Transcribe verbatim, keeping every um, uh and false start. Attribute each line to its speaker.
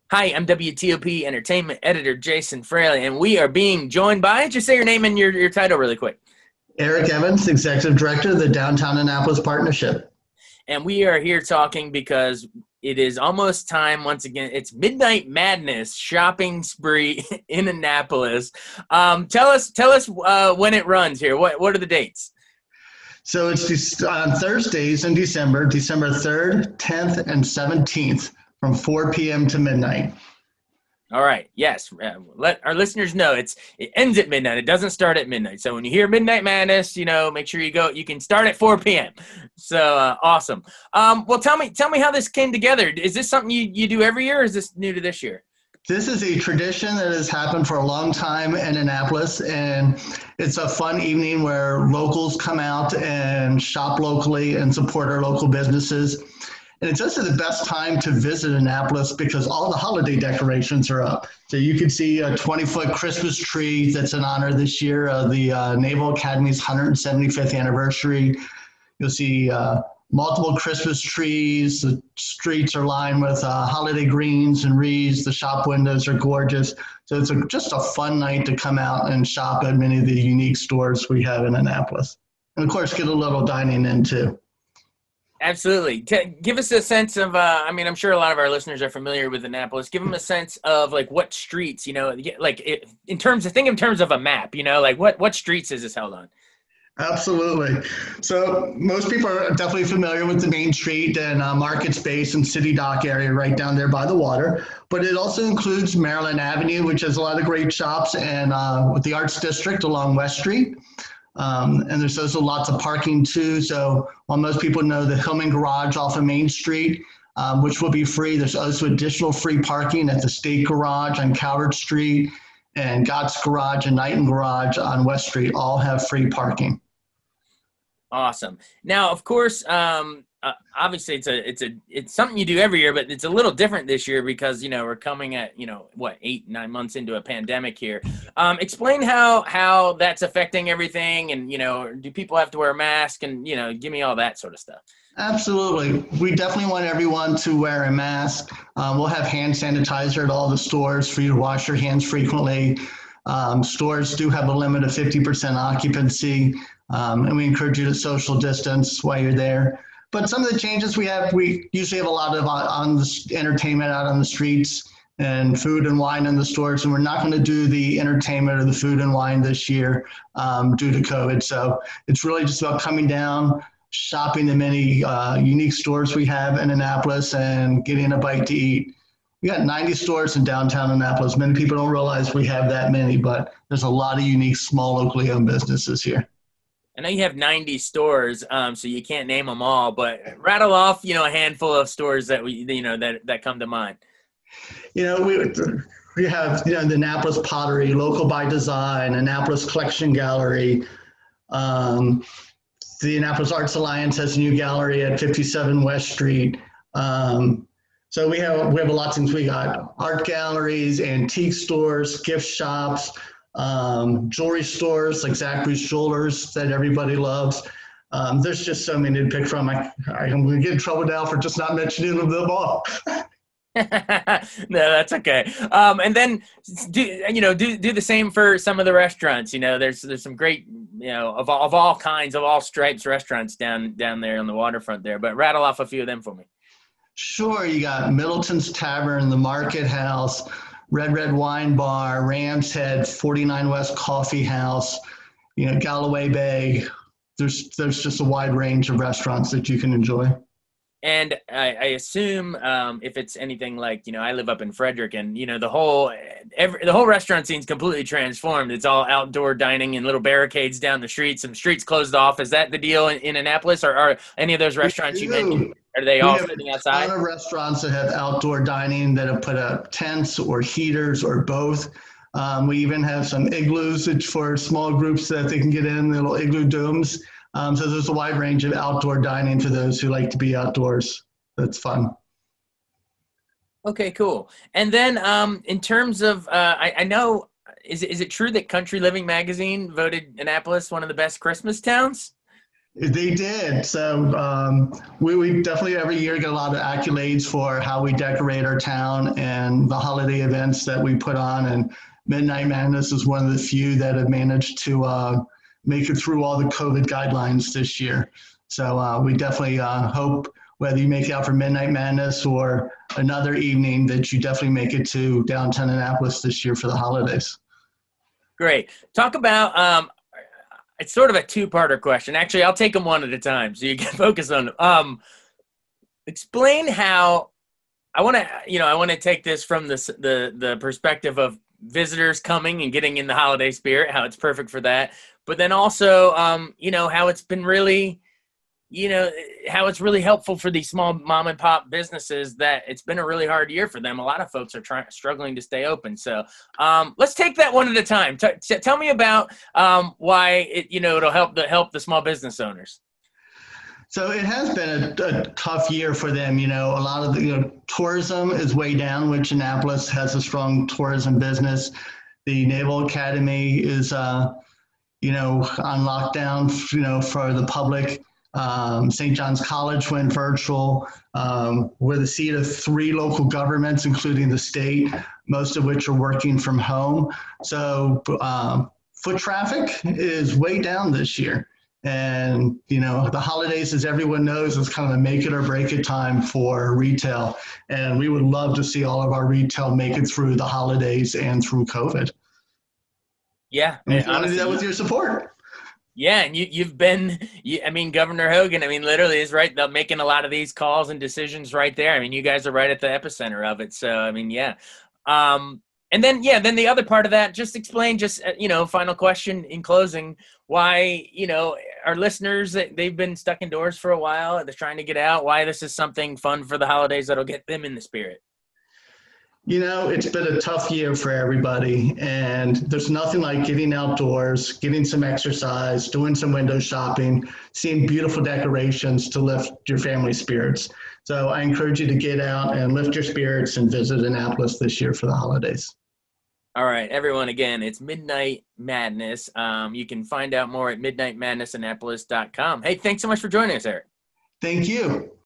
Speaker 1: Hi, I'm W T O P Entertainment Editor Jason Fraley, and we are being joined by, just say your name and your, your title really quick.
Speaker 2: Eric Evans, Executive Director of the Downtown Annapolis Partnership.
Speaker 1: And we are here talking because it is almost time once again. It's Midnight Madness shopping spree in Annapolis. Um, tell us, tell us uh, when it runs here. What what are the dates?
Speaker 2: So it's on Thursdays in December, December third, tenth, and seventeenth from four p.m. to midnight.
Speaker 1: All right. Yes. Uh, let our listeners know it's it ends at midnight. It doesn't start at midnight. So when you hear Midnight Madness, you know, make sure you go. You can start at four p.m. So uh, awesome. Um, well, tell me, tell me how this came together. Is this something you, you do every year, or is this new to this year?
Speaker 2: This is a tradition that has happened for a long time in Annapolis, and it's a fun evening where locals come out and shop locally and support our local businesses. And it's also the best time to visit Annapolis because all the holiday decorations are up. So you can see a twenty-foot Christmas tree that's in honor this year of the uh, Naval Academy's one hundred seventy-fifth anniversary. You'll see uh, multiple Christmas trees. The streets are lined with uh, holiday greens and wreaths. The shop windows are gorgeous. So it's a, just a fun night to come out and shop at many of the unique stores we have in Annapolis. And of course, get a little dining in too.
Speaker 1: Absolutely. T- give us a sense of, uh, I mean, I'm sure a lot of our listeners are familiar with Annapolis. Give them a sense of like what streets, you know, like it, in terms of, think in terms of a map, you know, like what, what streets is this held on?
Speaker 2: Absolutely. So most people are definitely familiar with the Main Street and uh, Market Space and City Dock area right down there by the water. But it also includes Maryland Avenue, which has a lot of great shops, and uh, with the Arts District along West Street. Um, and there's also lots of parking too. So while most people know the Hillman Garage off of Main Street, um, which will be free, there's also additional free parking at the State Garage on Coward Street, and Gott's Garage and Knighton Garage on West Street all have free parking.
Speaker 1: Awesome. Now, of course, um, uh, obviously it's a, it's a, it's something you do every year, but it's a little different this year because, you know, we're coming at, you know, what, eight, nine months into a pandemic here. Um, explain how, how that's affecting everything. And, you know, do people have to wear a mask and, you know, give me all that sort of stuff.
Speaker 2: Absolutely. We definitely want everyone to wear a mask. Um, we'll have hand sanitizer at all the stores for you to wash your hands frequently. Um, stores do have a limit of fifty percent occupancy, um, and we encourage you to social distance while you're there. But some of the changes we have, we usually have a lot of on, on the entertainment out on the streets and food and wine in the stores, and we're not going to do the entertainment or the food and wine this year um, due to COVID. So it's really just about coming down, shopping the many uh, unique stores we have in Annapolis, and getting a bite to eat. We got ninety stores in downtown Annapolis. Many people don't realize we have that many, but there's a lot of unique small locally owned businesses here.
Speaker 1: I know you have ninety stores, um, so you can't name them all, but rattle off, you know, a handful of stores that we, you know, that, that come to mind.
Speaker 2: You know, we we have, you know, the Annapolis Pottery, Local by Design, Annapolis Collection Gallery. Um, the Annapolis Arts Alliance has a new gallery at fifty-seven West Street. Um, so we have we have a lot of things. We got art galleries, antique stores, gift shops, um, jewelry stores like Zachary's Jewelers that everybody loves. Um, there's just so many to pick from. I, I'm going to get in trouble now for just not mentioning them all.
Speaker 1: No, that's okay. Um, and then do you know do do the same for some of the restaurants. You know, there's there's some great, you know, of all, of all kinds, of all stripes restaurants down down there on the waterfront there. But rattle off a few of them for me.
Speaker 2: Sure, you got Middleton's Tavern, the Market House, Red Red Wine Bar, Ram's Head, forty-nine West Coffee House, you know, Galloway Bay. There's there's just a wide range of restaurants that you can enjoy.
Speaker 1: And I, I assume um, if it's anything like, you know, I live up in Frederick, and, you know, the whole every, the whole restaurant scene's completely transformed. It's all outdoor dining and little barricades down the street, some streets closed off. Is that the deal in, in Annapolis, or are any of those restaurants you mentioned, are they
Speaker 2: we
Speaker 1: all
Speaker 2: have
Speaker 1: sitting
Speaker 2: a
Speaker 1: outside?
Speaker 2: ton of restaurants that have outdoor dining that have put up tents or heaters or both. Um, we even have some igloos for small groups that they can get in, the little igloo domes. Um, so there's a wide range of outdoor dining for those who like to be outdoors. That's fun.
Speaker 1: Okay, cool. And then um, in terms of, uh, I, I know, is, is it true that Country Living Magazine voted Annapolis one of the best Christmas towns?
Speaker 2: They did. So um, we, we definitely every year get a lot of accolades for how we decorate our town and the holiday events that we put on. And Midnight Madness is one of the few that have managed to uh, make it through all the COVID guidelines this year. So uh, we definitely uh, hope whether you make it out for Midnight Madness or another evening that you definitely make it to downtown Annapolis this year for the holidays.
Speaker 1: Great. Talk about um, it's sort of a two-parter question. Actually, I'll take them one at a time so you can focus on them. Um, explain how I want to, you know, I want to take this from the, the the perspective of visitors coming and getting in the holiday spirit, how it's perfect for that. But then also, um, you know, how it's been really, you know, how it's really helpful for these small mom and pop businesses that it's been a really hard year for them. A lot of folks are trying, struggling to stay open. So um, let's take that one at a time. T- t- tell me about um, why it, you know, it'll help the help the small business owners.
Speaker 2: So it has been a, a tough year for them. You know, a lot of the, you know, tourism is way down, which Annapolis has a strong tourism business. The Naval Academy is, uh, you know, on lockdown, you know, for the public. Um, Saint John's College went virtual. Um, we're the seat of three local governments, including the state, most of which are working from home. So um, foot traffic is way down this year. And, you know, the holidays, as everyone knows, is kind of a make it or break it time for retail. And we would love to see all of our retail make it through the holidays and through COVID.
Speaker 1: Yeah.
Speaker 2: And we want to do that with your support.
Speaker 1: Yeah, and you, you've been, you, I mean, Governor Hogan, I mean, literally is right, they're making a lot of these calls and decisions right there. I mean, you guys are right at the epicenter of it. So, I mean, yeah. Um, and then, yeah, then the other part of that, just explain, just, you know, final question in closing, why, you know, our listeners, they've been stuck indoors for a while, they're trying to get out, why this is something fun for the holidays that'll get them in the spirit.
Speaker 2: You know, it's been a tough year for everybody, and there's nothing like getting outdoors, getting some exercise, doing some window shopping, seeing beautiful decorations to lift your family spirits. So I encourage you to get out and lift your spirits and visit Annapolis this year for the holidays.
Speaker 1: All right, everyone, again, it's Midnight Madness. Um, you can find out more at midnight madness annapolis dot com. Hey, thanks so much for joining us, Eric.
Speaker 2: Thank you.